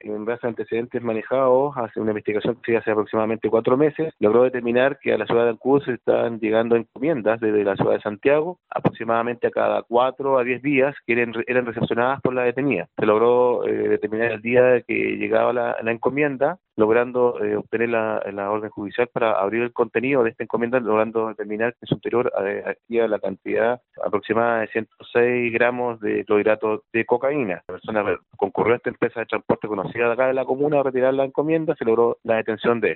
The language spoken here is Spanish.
en base a antecedentes manejados, hace una investigación que se hace aproximadamente 4 meses, logró determinar que a la ciudad de Ancud se están llegando encomiendas desde la ciudad de Santiago, aproximadamente a cada 4 a 10 días, que eran recepcionadas por la detenida. Se logró determinar el día que llegaba la encomienda, logrando obtener la orden judicial para abrir el contenido de esta encomienda, logrando determinar que es superior a la cantidad aproximada de 106 gramos de clorhidrato de cocaína. La persona concurrió a esta empresa de transporte conocida de acá de la comuna a retirar la encomienda, se logró la detención de él.